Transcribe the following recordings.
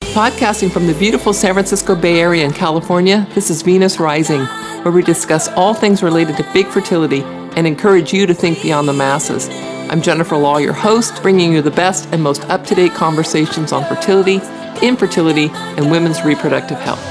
Podcasting from the beautiful San Francisco Bay Area in California, this is Venus Rising, where we discuss all things related to big fertility and encourage you to think beyond the masses. I'm Jennifer Law, your host, bringing you the best and most up-to-date conversations on fertility, infertility, and women's reproductive health.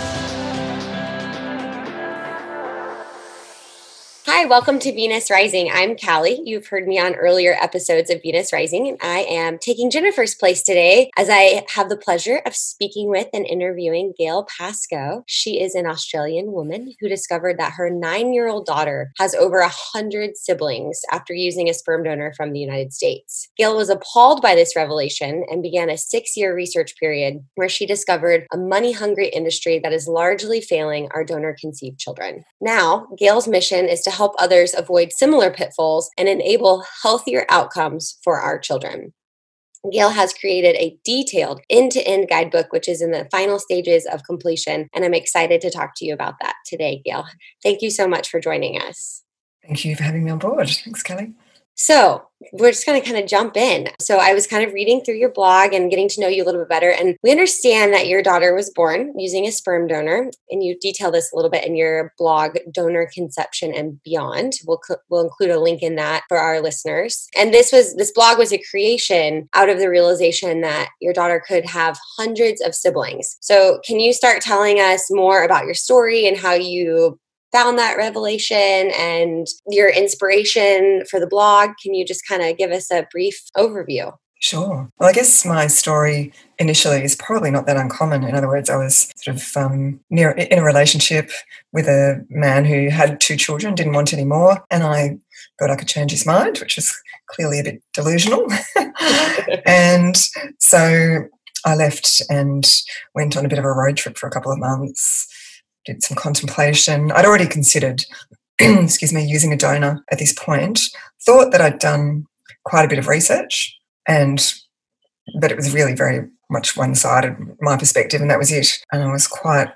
Hi, welcome to Venus Rising. I'm Callie. You've heard me on earlier episodes of Venus Rising, and I am taking Jennifer's place today as I have the pleasure of speaking with and interviewing Gail Pascoe. She is an Australian woman who discovered that her 9-year-old daughter has over 100 siblings after using a sperm donor from the United States. Gail was appalled by this revelation and began a 6-year research period where she discovered a money-hungry industry that is largely failing our donor-conceived children. Now, Gail's mission is to help others avoid similar pitfalls and enable healthier outcomes for our children. Gail has created a detailed end-to-end guidebook, which is in the final stages of completion, and I'm excited to talk to you about that today, Gail. Thank you so much for joining us. Thank you for having me on board. Thanks, Kelly. So we're just going to kind of jump in. So I was kind of reading through your blog and getting to know you a little bit better. And we understand that your daughter was born using a sperm donor. And you detail this a little bit in your blog, Donor Conception and Beyond. We'll include a link in that for our listeners. And this blog was a creation out of the realization that your daughter could have hundreds of siblings. So can you start telling us more about your story and how you found that revelation and your inspiration for the blog? Can you just kind of give us a brief overview? Sure. Well, I guess my story initially is probably not that uncommon. In other words, I was sort of in a relationship with a man who had 2 children, didn't want any more, and I thought I could change his mind, which was clearly a bit delusional. And so I left and went on a bit of a road trip for a couple of months, did some contemplation. I'd already considered, using a donor at this point, thought that I'd done quite a bit of research, but it was really very much one-sided, my perspective, and that was it. And I was quite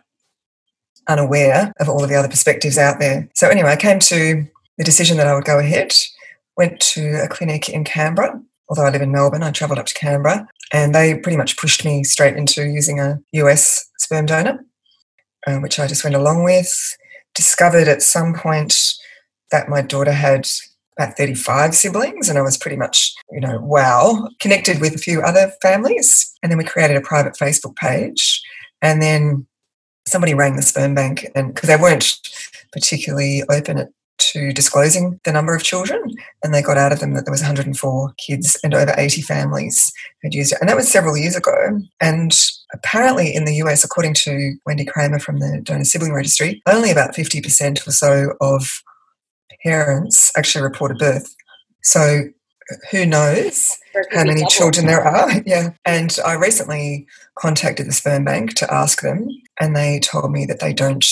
unaware of all of the other perspectives out there. So anyway, I came to the decision that I would go ahead, went to a clinic in Canberra. Although I live in Melbourne, I travelled up to Canberra, and they pretty much pushed me straight into using a US sperm donor, which I just went along with. Discovered at some point that my daughter had about 35 siblings, and I was pretty much, wow, connected with a few other families. And then we created a private Facebook page, and then somebody rang the sperm bank, and because they weren't particularly open to disclosing the number of children, and they got out of them that there was 104 kids and over 80 families had used it. And that was several years ago. And apparently in the US, according to Wendy Kramer from the Donor Sibling Registry, only about 50% or so of parents actually report a birth. So who knows how many children there are. Yeah. And I recently contacted the sperm bank to ask them, and they told me that they don't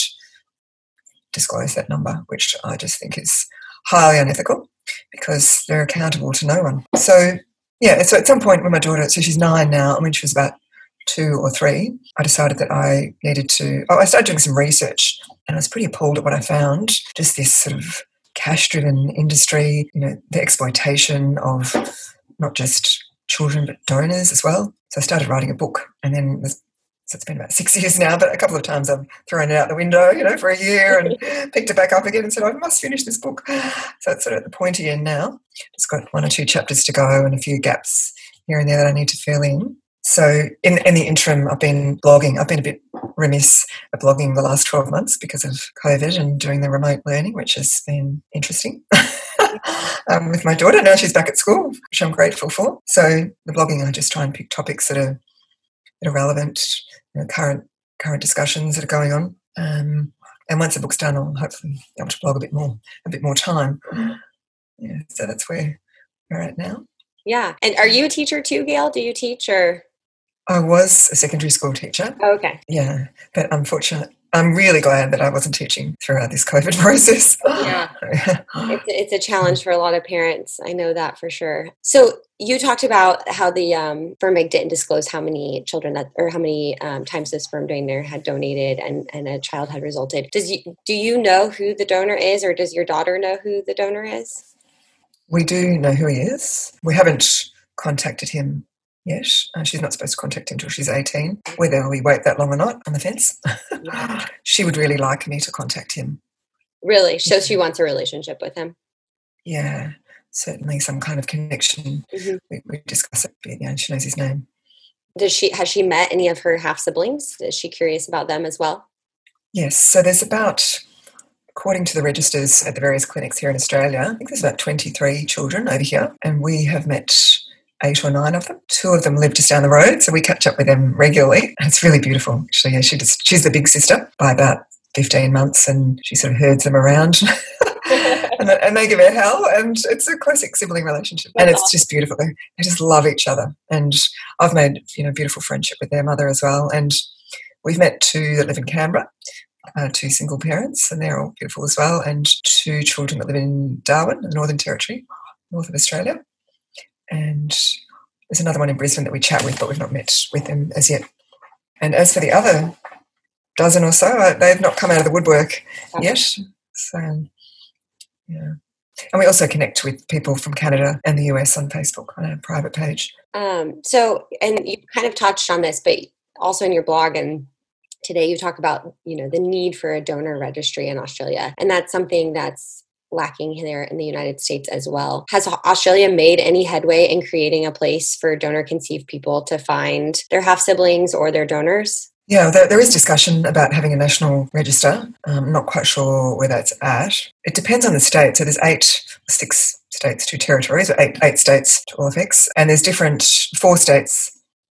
disclose that number, which I just think is highly unethical because they're accountable to no one. So, so at some point when my daughter, so she's 9 now, and when she was about 2 or 3, I decided that I needed to, I started doing some research, and I was pretty appalled at what I found, just this sort of cash-driven industry, the exploitation of not just children but donors as well. So I started writing a book, and then so it's been about 6 years now, but a couple of times I've thrown it out the window, for a year and picked it back up again and said, I must finish this book. So it's sort of at the pointy end now. It's got 1 or 2 chapters to go and a few gaps here and there that I need to fill in. So in the interim, I've been blogging. I've been a bit remiss at blogging the last 12 months because of COVID and doing the remote learning, which has been interesting. With my daughter, now she's back at school, which I'm grateful for. So the blogging, I just try and pick topics that are relevant, current discussions that are going on. And once the book's done, I'll hopefully be able to blog a bit more time. Yeah, so that's where we're at now. Yeah. And are you a teacher too, Gail? Do you teach or? I was a secondary school teacher. Oh, okay. Yeah, but unfortunately, I'm really glad that I wasn't teaching throughout this COVID process. Yeah, it's a challenge for a lot of parents. I know that for sure. So you talked about how the sperm bank didn't disclose how many children how many times the sperm donor had donated and a child had resulted. Do you know who the donor is, or does your daughter know who the donor is? We do know who he is. We haven't contacted him yet. She's not supposed to contact him until she's 18, whether we wait that long or not on the fence. She would really like me to contact him. Really? So she wants a relationship with him? Yeah, certainly some kind of connection. We discuss it, but yeah, she knows his name. Has she met any of her half-siblings? Is she curious about them as well? Yes, so there's about, according to the registers at the various clinics here in Australia, I think there's about 23 children over here, and we have met 8 or 9 of them. 2 of them live just down the road, so we catch up with them regularly. And it's really beautiful, actually. Yeah, she's the big sister by about 15 months, and she sort of herds them around. and they give her hell, and it's a classic sibling relationship. And it's just beautiful. They just love each other. And I've made, beautiful friendship with their mother as well. And we've met 2 that live in Canberra, 2 single parents, and they're all beautiful as well, and 2 children that live in Darwin, the Northern Territory, north of Australia. And there's another one in Brisbane that we chat with, but we've not met with them as yet. And as for the other dozen or so, they've not come out of the woodwork yet. So, yeah. And we also connect with people from Canada and the US on Facebook on a private page. So, and you kind of touched on this, but also in your blog and today you talk about, the need for a donor registry in Australia. And that's something that's lacking here in the United States as well. Has Australia made any headway in creating a place for donor conceived people to find their half-siblings or their donors? Yeah, there is discussion about having a national register. I'm not quite sure where that's at. It depends on the state. So there's 6 states, 2 territories, or 8 states to all effects. And there's 4 states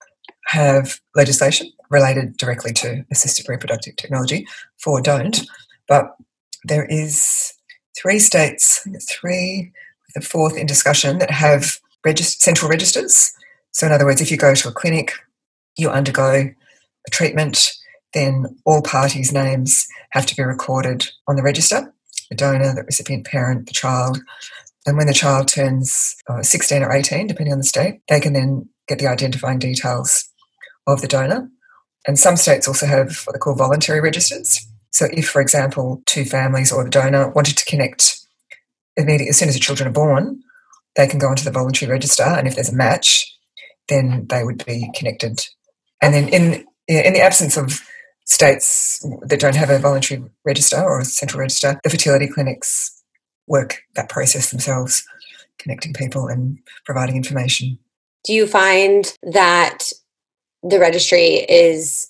have legislation related directly to assisted reproductive technology, 4 don't. But there is 3 states, I think it's 3, with the 4th in discussion, that have central registers. So in other words, if you go to a clinic, you undergo a treatment, then all parties' names have to be recorded on the register, the donor, the recipient parent, the child. And when the child turns 16 or 18, depending on the state, they can then get the identifying details of the donor. And some states also have what they call voluntary registers. So if, for example, 2 families or the donor wanted to connect immediately as soon as the children are born, they can go onto the voluntary register, and if there's a match, then they would be connected. And then in the absence of states that don't have a voluntary register or a central register, the fertility clinics work that process themselves, connecting people and providing information. Do you find that the registry is,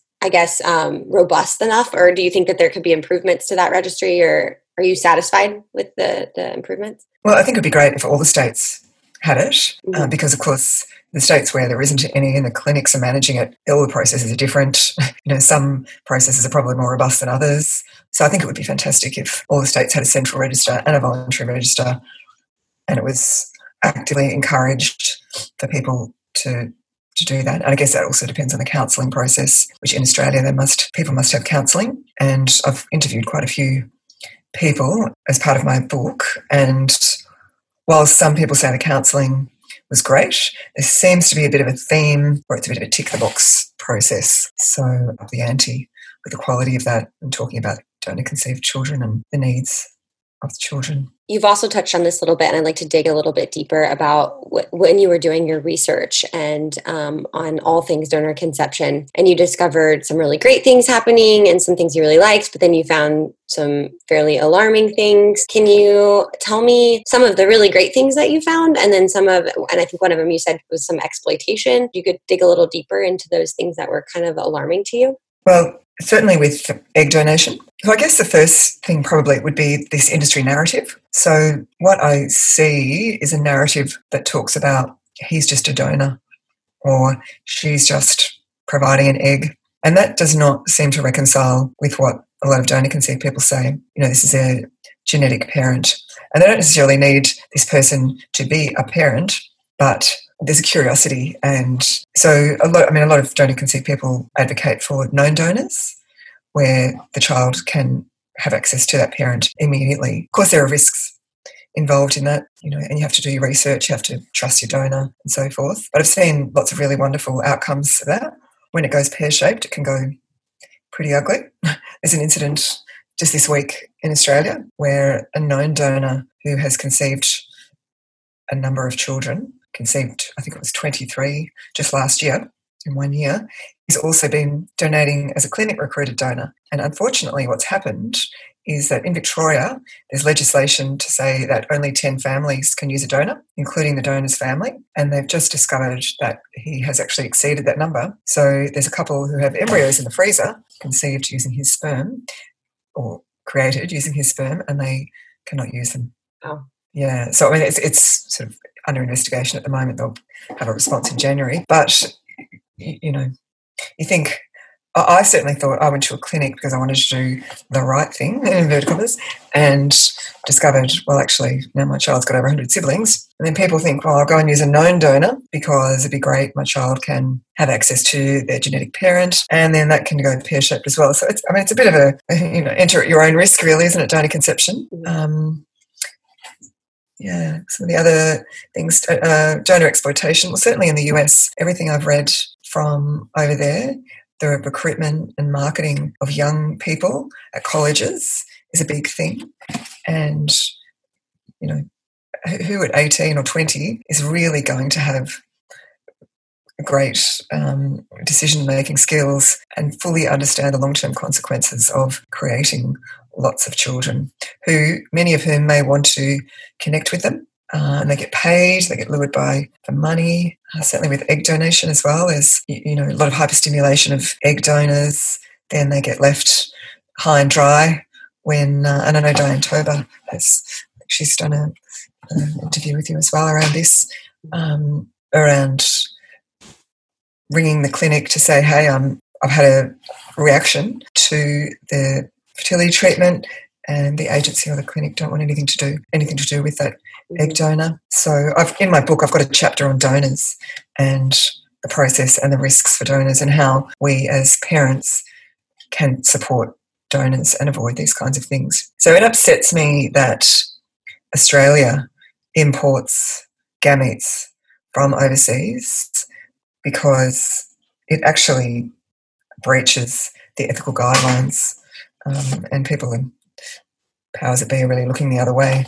robust enough, or do you think that there could be improvements to that registry, or are you satisfied with the improvements? Well, I think it would be great if all the states had it, because, of course, the states where there isn't any and the clinics are managing it, all the processes are different. Some processes are probably more robust than others. So I think it would be fantastic if all the states had a central register and a voluntary register, and it was actively encouraged for people to do that. And I guess that also depends on the counselling process, which in Australia people must have counselling. And I've interviewed quite a few people as part of my book. And while some people say the counselling was great, there seems to be a bit of a theme where it's a bit of a tick-the-box process. So up the ante with the quality of that and talking about donor-conceived children and the needs of the children. You've also touched on this a little bit, and I'd like to dig a little bit deeper about when you were doing your research and on all things donor conception, and you discovered some really great things happening and some things you really liked, but then you found some fairly alarming things. Can you tell me some of the really great things that you found, and then and I think one of them you said was some exploitation? You could dig a little deeper into those things that were kind of alarming to you? Well, certainly with egg donation. So I guess the first thing probably would be this industry narrative. So what I see is a narrative that talks about he's just a donor or she's just providing an egg. And that does not seem to reconcile with what a lot of donor conceived people say. This is a genetic parent. And they don't necessarily need this person to be a parent, but there's a curiosity. And so a lot of donor conceived people advocate for known donors, where the child can have access to that parent immediately. Of course, there are risks involved in that, and you have to do your research, you have to trust your donor and so forth. But I've seen lots of really wonderful outcomes of that. When it goes pear-shaped, it can go pretty ugly. There's an incident just this week in Australia where a known donor who has conceived a number of children conceived, I think it was 23 just last year, in 1 year. He's also been donating as a clinic recruited donor. And unfortunately, what's happened is that in Victoria, there's legislation to say that only 10 families can use a donor, including the donor's family. And they've just discovered that he has actually exceeded that number. So there's a couple who have embryos in the freezer, conceived using his sperm, or created using his sperm, and they cannot use them. Oh. Yeah. So, I mean, it's sort of under investigation at the moment. They'll have a response in January. But, you think, I certainly thought I went to a clinic because I wanted to do the right thing, in inverted commas, and discovered, well, actually, now my child's got over 100 siblings. And then people think, well, I'll go and use a known donor because it'd be great. My child can have access to their genetic parent, and then that can go pear-shaped as well. So, it's a bit of a, enter at your own risk, really, isn't it, donor conception? Yeah, some of the other things, donor exploitation. Well, certainly in the US, everything I've read from over there, the recruitment and marketing of young people at colleges is a big thing. And, who at 18 or 20 is really going to have great decision-making skills and fully understand the long-term consequences of creating lots of children, many of whom may want to connect with them. And they get paid, they get lured by the money. Certainly with egg donation as well, there's a lot of hyperstimulation of egg donors. Then they get left high and dry when, and I know Diane Tober she's done an interview with you as well around this, around ringing the clinic to say, hey, I've had a reaction to the fertility treatment, and the agency or the clinic don't want anything to do with that egg donor. So in my book, I've got a chapter on donors and the process and the risks for donors and how we as parents can support donors and avoid these kinds of things. So it upsets me that Australia imports gametes from overseas because it actually breaches the ethical guidelines, and people in powers that be are really looking the other way.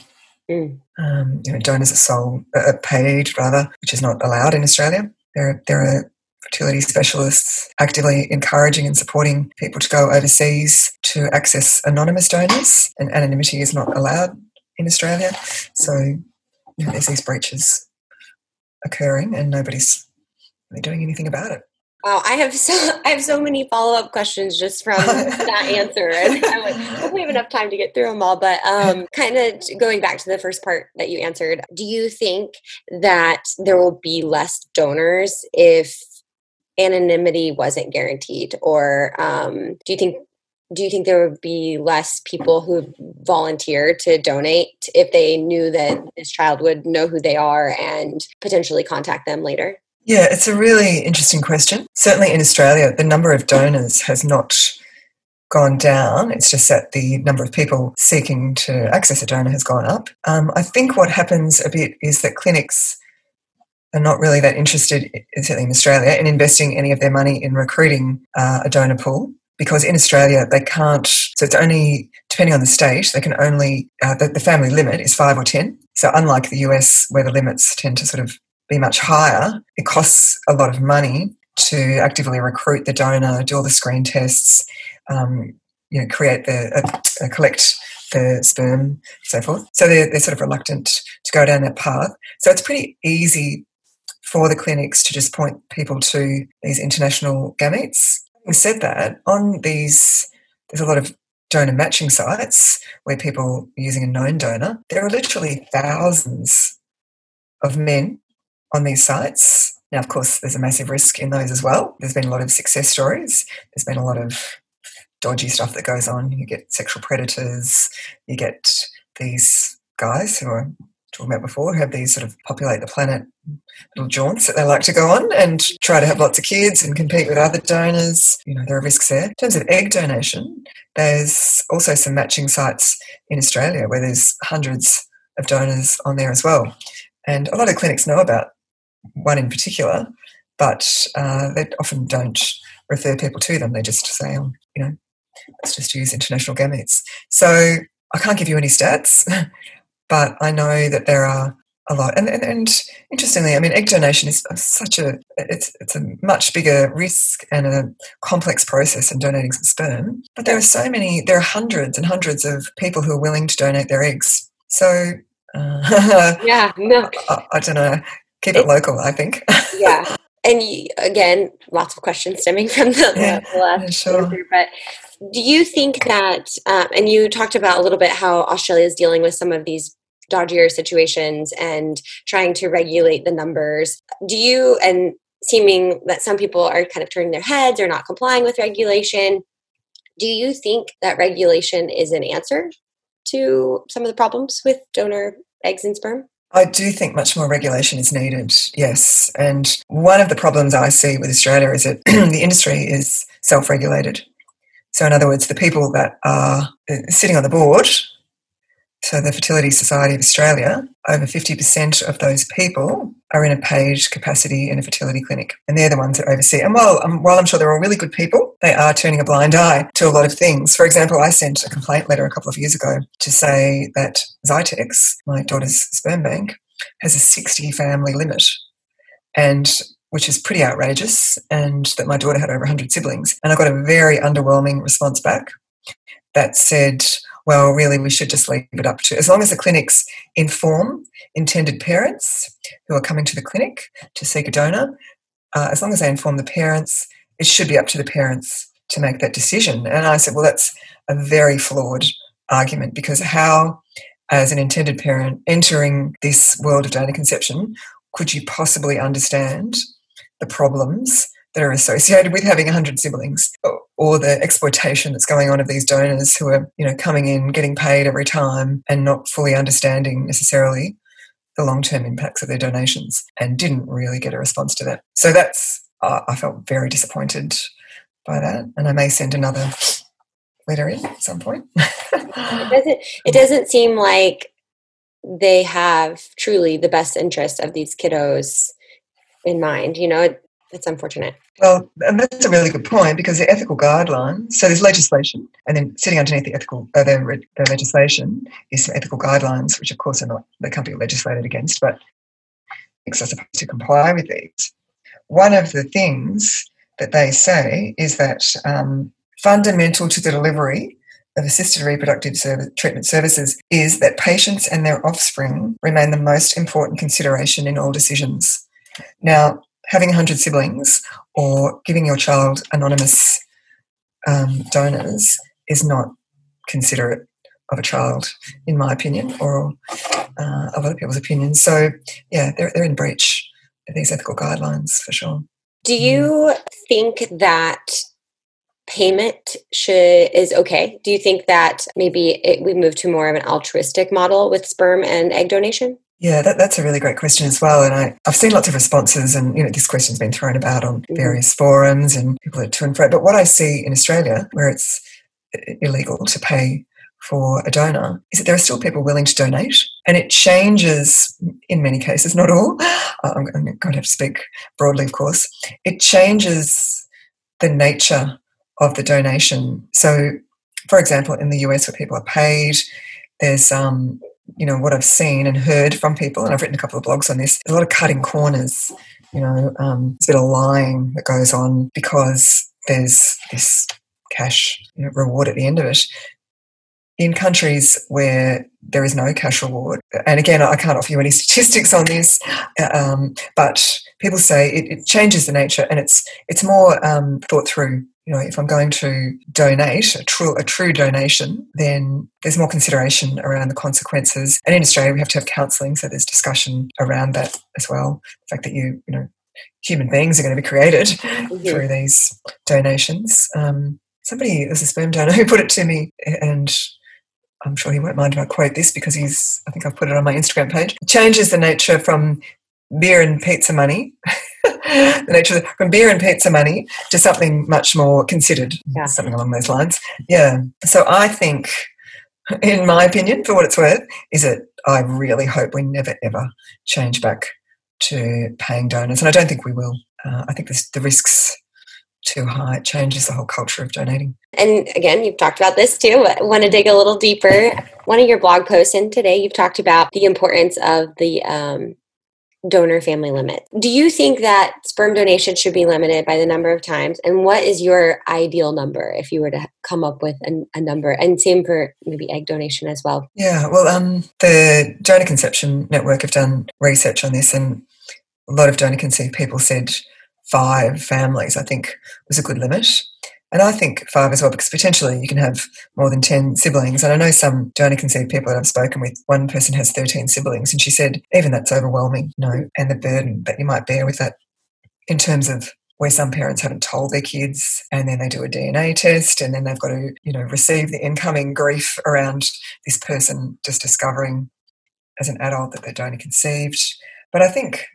Donors are paid, which is not allowed in Australia. There are fertility specialists actively encouraging and supporting people to go overseas to access anonymous donors, and anonymity is not allowed in Australia. So there's these breaches occurring and nobody's really doing anything about it. Wow, I have so many follow-up questions just from that answer, and I hope we have enough time to get through them all. But kind of going back to the first part that you answered, do you think that there will be less donors if anonymity wasn't guaranteed, or do you think there would be less people who volunteer to donate if they knew that this child would know who they are and potentially contact them later? Yeah, it's a really interesting question. Certainly in Australia, the number of donors has not gone down. It's just that the number of people seeking to access a donor has gone up. I think what happens a bit is that clinics are not really that interested, certainly in Australia, in investing any of their money in recruiting a donor pool, because in Australia they can't, so it's only, depending on the state, they can only, the family limit is 5 or 10. So unlike the US where the limits tend to sort of be much higher, it costs a lot of money to actively recruit the donor, do all the screen tests, collect the sperm, so forth. So they're sort of reluctant to go down that path. So it's pretty easy for the clinics to just point people to these international gametes. Having said that, there's a lot of donor matching sites where people are using a known donor. There are literally thousands of men on these sites. Now, of course, there's a massive risk in those as well. There's been a lot of success stories. There's been a lot of dodgy stuff that goes on. You get sexual predators. You get these guys who are talking about before, who have these sort of populate the planet little jaunts that they like to go on and try to have lots of kids and compete with other donors. There are risks there. In terms of egg donation, there's also some matching sites in Australia where there's hundreds of donors on there as well. And a lot of clinics know about one in particular, but they often don't refer people to them. They just say, let's just use international gametes. So I can't give you any stats, but I know that there are a lot. And interestingly, I mean, egg donation is it's a much bigger risk and a complex process than donating some sperm. But there are hundreds and hundreds of people who are willing to donate their eggs. So yeah, no, I don't know. Keep it local, I think. Yeah. And again, lots of questions stemming from the last sure. answer. But do you think that, and you talked about a little bit how Australia is dealing with some of these dodgier situations and trying to regulate the numbers. And seeming that some people are kind of turning their heads or not complying with regulation. Do you think that regulation is an answer to some of the problems with donor eggs and sperm? I do think much more regulation is needed, yes. And one of the problems I see with Australia is that the industry is self-regulated. So in other words, the people that are sitting on the board, so the Fertility Society of Australia, over 50% of those people are in a paid capacity in a fertility clinic. And they're the ones that oversee. And while I'm sure they're all really good people, they are turning a blind eye to a lot of things. For example, I sent a complaint letter a couple of years ago to say that Zytex, my daughter's sperm bank, has a 60 family limit, and which is pretty outrageous, and that my daughter had over 100 siblings. And I got a very underwhelming response back that said, well, really, we should just leave it up to, as long as the clinics inform intended parents who are coming to the clinic to seek a donor, as long as they inform the parents, it should be up to the parents to make that decision. And I said, well, that's a very flawed argument, because how, as an intended parent entering this world of donor conception, could you possibly understand the problems that are associated with having 100 siblings, or the exploitation that's going on of these donors who are, coming in, getting paid every time and not fully understanding necessarily the long-term impacts of their donations, and didn't really get a response to that. So I felt very disappointed by that, and I may send another letter in at some point. It doesn't seem like they have truly the best interest of these kiddos in mind. It's unfortunate. Well, and that's a really good point, because the ethical guidelines, so there's legislation, and then sitting underneath the legislation is some ethical guidelines, which of course they can't be legislated against, but are supposed to comply with these. One of the things that they say is that fundamental to the delivery of assisted reproductive treatment services is that patients and their offspring remain the most important consideration in all decisions. Now, having 100 siblings or giving your child anonymous donors is not considerate of a child, in my opinion, or of other people's opinions. So, yeah, they're in breach of these ethical guidelines for sure. Do you think that payment is okay? Do you think that maybe we move to more of an altruistic model with sperm and egg donation? Yeah, that's a really great question as well. And I've seen lots of responses, and this question's been thrown about on various forums, and people are to and fro. But what I see in Australia, where it's illegal to pay for a donor, is that there are still people willing to donate, and it changes in many cases, not all. I'm going to have to speak broadly, of course. It changes the nature of the donation. So, for example, in the US, where people are paid, there's what I've seen and heard from people, and I've written a couple of blogs on this, there's a lot of cutting corners. There's a bit of lying that goes on because there's this cash reward at the end of it. In countries where there is no cash reward, and again, I can't offer you any statistics on this, but people say it changes the nature, and it's more thought through. If I'm going to donate a true donation, then there's more consideration around the consequences. And in Australia, we have to have counselling, so there's discussion around that as well. The fact that human beings are going to be created through these donations. Somebody, there's a sperm donor who put it to me, and I'm sure he won't mind if I quote this, because I think I've put it on my Instagram page. It changes the nature from beer and pizza money. From beer and pizza money to something much more considered, something along those lines. Yeah. So I think, in my opinion, for what it's worth, is that I really hope we never, ever change back to paying donors. And I don't think we will. I think the risks too high. It changes the whole culture of donating. And again, you've talked about this too, but I want to dig a little deeper. One of your blog posts in today, you've talked about the importance of the donor family limit. Do you think that sperm donation should be limited by the number of times? And what is your ideal number if you were to come up with a number? And same for maybe egg donation as well. Yeah, well, the Donor Conception Network have done research on this, and a lot of donor conceived people said 5 families, I think, was a good limit. And I think 5 as well, because potentially you can have more than 10 siblings. And I know some donor conceived people that I've spoken with, one person has 13 siblings, and she said, even that's overwhelming, and the burden that you might bear with that in terms of where some parents haven't told their kids, and then they do a DNA test, and then they've got to, receive the incoming grief around this person just discovering as an adult that they're donor conceived. But I think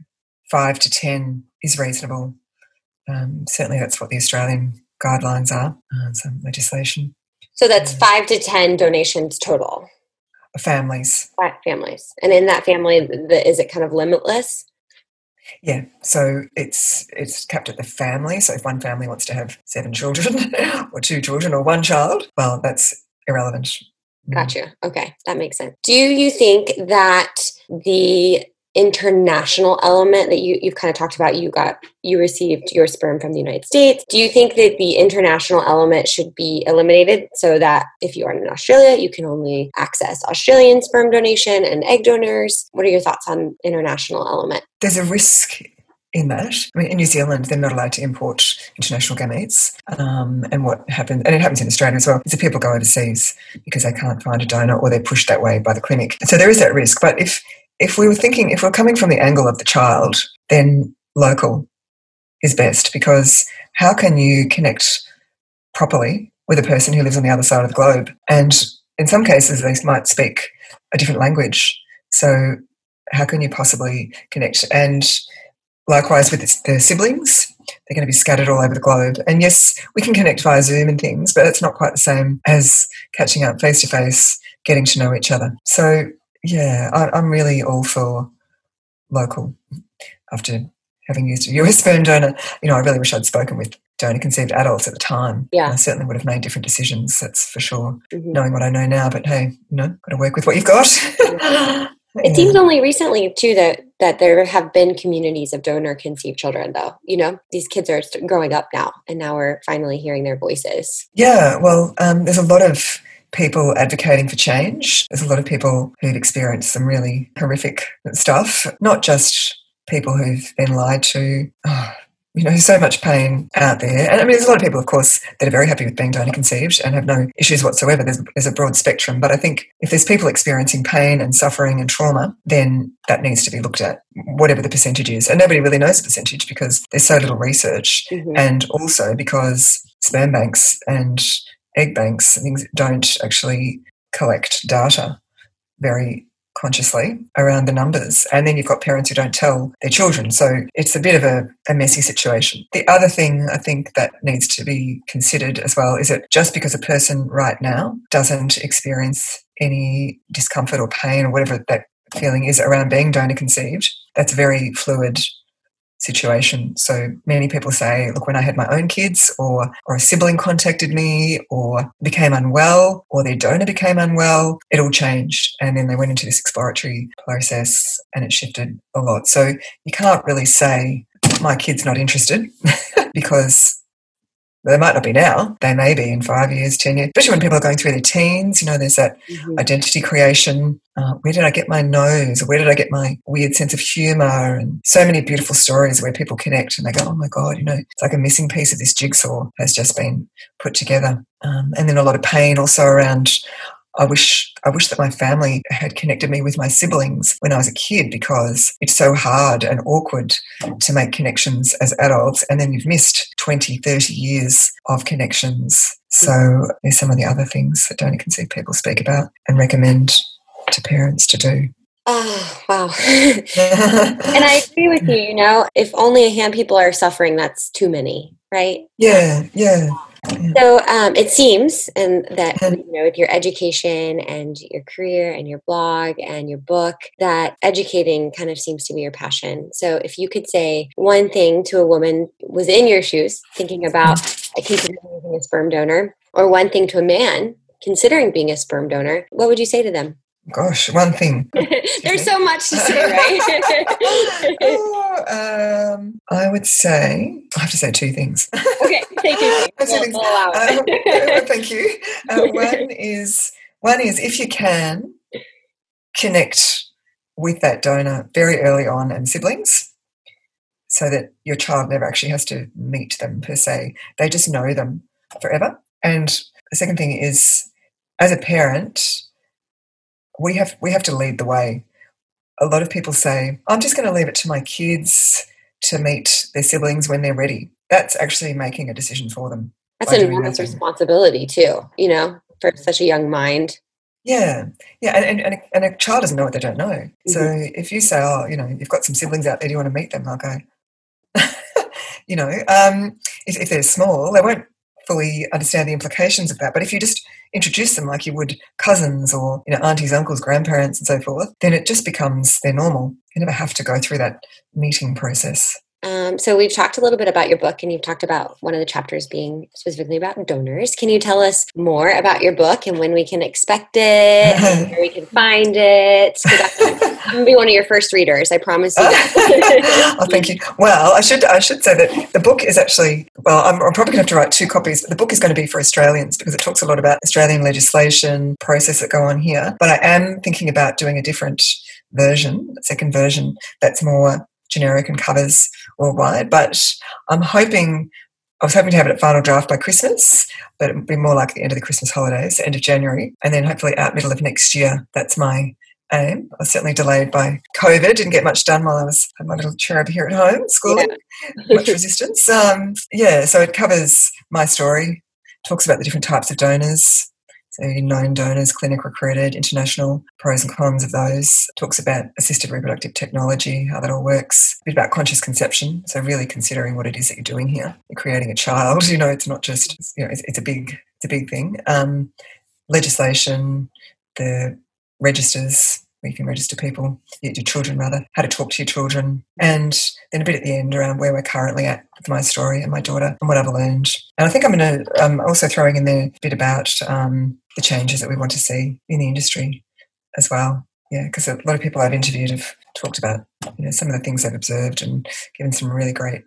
5 to 10 is reasonable. Certainly that's what the Australian guidelines are, some legislation. So that's 5 to 10 donations total? Families. 5 families. And in that family, is it kind of limitless? Yeah, so it's capped at the family. So if one family wants to have 7 children or 2 children or 1 child, well, that's irrelevant. Gotcha. Okay, that makes sense. Do you think that the international element that you've kind of talked about, you received your sperm from the United States. Do you think that the international element should be eliminated so that if you are in Australia, you can only access Australian sperm donation and egg donors? What are your thoughts on international element? There's a risk in that. I mean, in New Zealand, they're not allowed to import international gametes. And what happens, and it happens in Australia as well, is that people go overseas because they can't find a donor or they're pushed that way by the clinic. So there is that risk. But if we're coming from the angle of the child, then local is best, because how can you connect properly with a person who lives on the other side of the globe? And in some cases, they might speak a different language. So how can you possibly connect? And likewise with their siblings, they're going to be scattered all over the globe. And yes, we can connect via Zoom and things, but it's not quite the same as catching up face-to-face, getting to know each other. So yeah, I'm really all for local. After having used a US sperm donor, I really wish I'd spoken with donor-conceived adults at the time. Yeah. I certainly would have made different decisions, that's for sure, knowing what I know now. But hey, got to work with what you've got. It seems only recently, too, that there have been communities of donor-conceived children, though. These kids are growing up now, and now we're finally hearing their voices. Yeah, well, there's a lot of people advocating for change. There's a lot of people who've experienced some really horrific stuff, not just people who've been lied to. So much pain out there. And I mean, there's a lot of people, of course, that are very happy with being donor conceived and have no issues whatsoever. There's a broad spectrum. But I think if there's people experiencing pain and suffering and trauma, then that needs to be looked at, whatever the percentage is. And nobody really knows the percentage because there's so little research. And also because sperm banks and egg banks and things don't actually collect data very consciously around the numbers. And then you've got parents who don't tell their children. So it's a bit of a messy situation. The other thing I think that needs to be considered as well is that just because a person right now doesn't experience any discomfort or pain or whatever that feeling is around being donor conceived, that's a very fluid situation. So many people say, look, when I had my own kids or a sibling contacted me or became unwell or their donor became unwell, it all changed. And then they went into this exploratory process and it shifted a lot. So you can't really say, my kid's not interested because they might not be now. They may be in 5 years, 10 years, especially when people are going through their teens. There's that identity creation. Where did I get my nose? Or where did I get my weird sense of humour? And so many beautiful stories where people connect and they go, oh my God, it's like a missing piece of this jigsaw has just been put together. And then a lot of pain also around, I wish that my family had connected me with my siblings when I was a kid, because it's so hard and awkward to make connections as adults, and then you've missed 20, 30 years of connections. So there's some of the other things that donor conceived people speak about and recommend to parents to do. Oh, wow. And I agree with you, if only a hand people are suffering, that's too many, right? Yeah. So it seems, and that with your education and your career and your blog and your book, that educating kind of seems to be your passion. So if you could say one thing to a woman was in your shoes, thinking about considering being a sperm donor, or one thing to a man considering being a sperm donor, what would you say to them? Gosh, one thing. There's so much to say, right? I would say, I have to say two things. Okay, say two things. We'll allow it. Thank you. One is if you can, connect with that donor very early on and siblings, so that your child never actually has to meet them per se. They just know them forever. And the second thing is, as a parent, we have to lead the way. A lot of people say, I'm just going to leave it to my kids to meet their siblings when they're ready. That's actually making a decision for them. That's an enormous responsibility too, for such a young mind. Yeah. And a child doesn't know what they don't know. Mm-hmm. So if you say, you've got some siblings out there, do you want to meet them? I'll go, if they're small, they won't fully understand the implications of that. But if you just introduce them like you would cousins or aunties, uncles, grandparents and so forth, then it just becomes their normal. You never have to go through that meeting process. So we've talked a little bit about your book, and you've talked about one of the chapters being specifically about donors. Can you tell us more about your book and when we can expect it, and where we can find it? I'm going to be one of your first readers, I promise you that. Oh, thank you. Well, I should say that the book is actually, I'm probably going to have to write 2 copies, but the book is going to be for Australians because it talks a lot about Australian legislation, process that go on here. But I am thinking about doing a different version, a second version that's more generic and covers worldwide, but I was hoping to have it at final draft by Christmas, but it would be more like the end of the Christmas holidays, end of January, and then hopefully out middle of next year. That's my aim. I was certainly delayed by COVID, didn't get much done while I had my little cherub here at home, schooling, much resistance. So it covers my story, talks about the different types of donors, so known donors, clinic recruited, international, pros and cons of those. Talks about assisted reproductive technology, how that all works. A bit about conscious conception, so really considering what it is that you're doing here. You're creating a child, it's not just, it's a big thing. Legislation, the registers, where you can register people, your children rather, how to talk to your children, and then a bit at the end around where we're currently at with my story and my daughter and what I've learned. And I think I'm also throwing in there a bit about the changes that we want to see in the industry as well. Yeah, because a lot of people I've interviewed have talked about some of the things they've observed and given some really great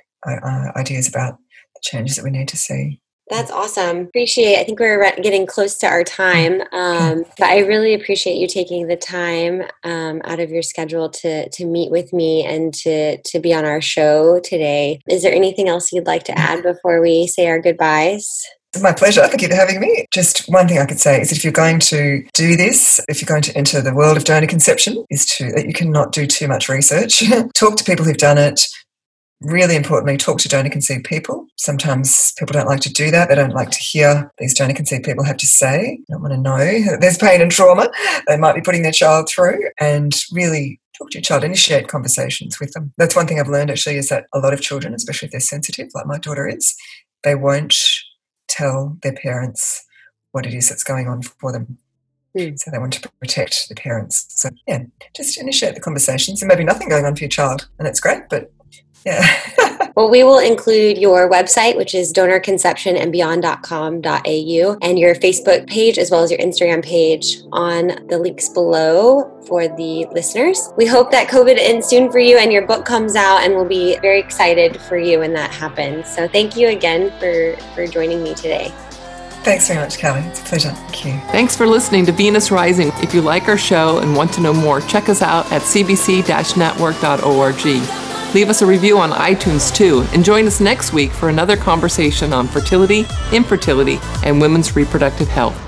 ideas about the changes that we need to see. That's awesome. I think we're getting close to our time, but I really appreciate you taking the time out of your schedule to meet with me and to be on our show today. Is there anything else you'd like to add before we say our goodbyes? It's my pleasure. Thank you for having me. Just one thing I could say is that if you're going to do this, if you're going to enter the world of donor conception, that you cannot do too much research. Talk to people who've done it. Really importantly, talk to donor-conceived people. Sometimes people don't like to do that. They don't like to hear these donor-conceived people have to say. They don't want to know that there's pain and trauma they might be putting their child through, and really talk to your child, initiate conversations with them. That's one thing I've learned actually, is that a lot of children, especially if they're sensitive, like my daughter is, they won't tell their parents what it is that's going on for them. So they want to protect the parents. So yeah, just initiate the conversations. There may be nothing going on for your child, and that's great, but yeah. Well, we will include your website, which is donorconceptionandbeyond.com.au, and your Facebook page as well as your Instagram page on the links below for the listeners. We hope that COVID ends soon for you and your book comes out, and we'll be very excited for you when that happens. So thank you again for joining me today. Thanks very much, Callie. It's a pleasure. Thank you. Thanks for listening to Venus Rising. If you like our show and want to know more, check us out at cbc-network.org. Leave us a review on iTunes too, and join us next week for another conversation on fertility, infertility, and women's reproductive health.